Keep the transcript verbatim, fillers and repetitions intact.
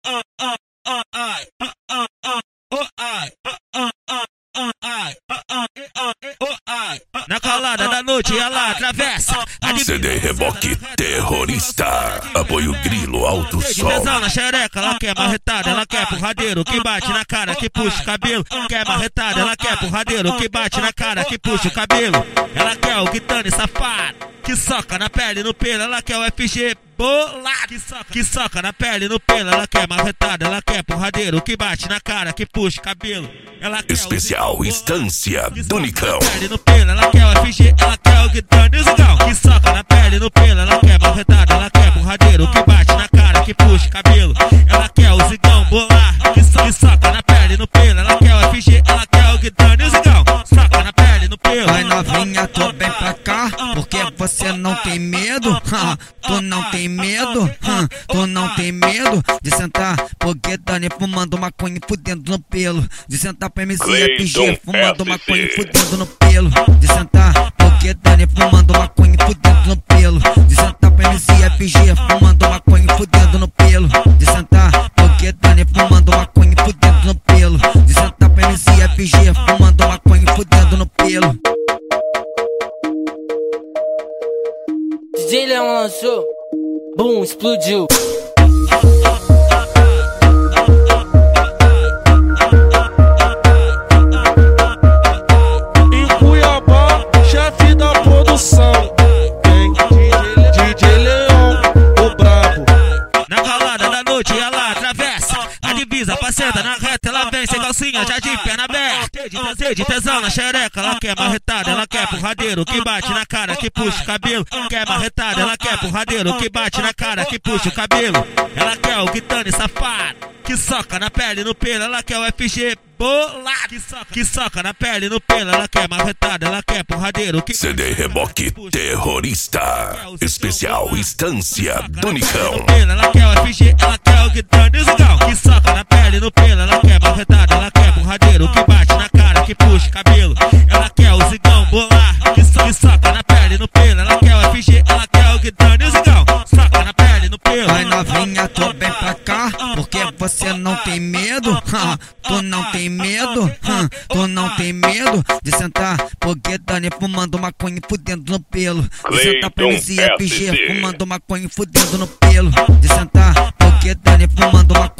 Na calada da noite ela atravessa. C D Reboque Terrorista. Apoio Grilo Alto Som. Tesão na xereca, ela quer marretada, ela quer porradeiro que bate na cara, que puxa o cabelo. Quer marretada, ela quer porradeiro que bate na cara, que puxa o cabelo. Ela quer o guitane safado, que soca na pele e no pelo. Ela quer o F G bolado, que soca, que soca na pele e no pelo. Ela quer marretada, ela quer porradeiro que bate na cara, que puxa o cabelo. Ela quer Especial Estância do Nicão. No pelo, ela quer o F G, ela quer o guitane zigão, que soca na pele e no pelo. Ela quer marretada, ela quer porradeiro que bate na cara, que puxa o cabelo. Ela quer o zigão bolar, que, so, que soca na pele e no pelo. Ela quer o F G, ela quer o guitane zigão, soca na pele e no pelo. Vai novinha, tu vem pra cá, porque você não tem medo. Tu não tem medo, tu não tem medo de sentar pro guitane fumando maconha e fudendo no pelo. De sentar pro M C F G fumando maconha e fudendo no pelo. De sentar pro guitane fumando maconha e fudendo no pelo. De sentar pro M C F G fumando maconha e fudendo no pelo. De sentar pro guitane fumando maconha e fudendo no pelo. De sentar pro M C F G fumando maconha e fudendo no pelo. D J Leão lançou, boom, explodiu. Em Cuiabá, chefe da produção, tem D J Leão, o brabo. Na calada da noite ela atravessa a divisa, passenta na reta, ela vem sem calcinha, já de perna aberta. De, de tesão na xereca, ela quer marretada, ela quer porradeiro que bate na cara, que puxa o cabelo. Quer marretada, ela quer porradeiro que bate na cara, que puxa o cabelo. Ela quer o guitane safado, que soca na pele e no pelo. Ela quer o F G bolado, que soca, que soca na pele e no pelo. Ela quer marretada, ela quer porradeiro que C D Reboque Terrorista. Especial Estância do Nicão. Ela quer o F G, ela quer o guitane zigão, que soca na pele e no pelo. Ela quer marretada, ela quer porradeiro que bate na cara, que puxa o cabelo. Ela quer o zigão bolar, que, so, que soca na pele e no pelo. Ela quer o F G, ela quer o guitane zigão, soca na pele e no pelo. Vai novinha, tu vem pra cá, porque você não tem medo. Tu não tem medo, tu não tem medo de sentar pro guitane fumando maconha e fudendo no pelo. De sentar pro M C F G fumando maconha e fudendo no pelo. De sentar pro guitane fumando maconha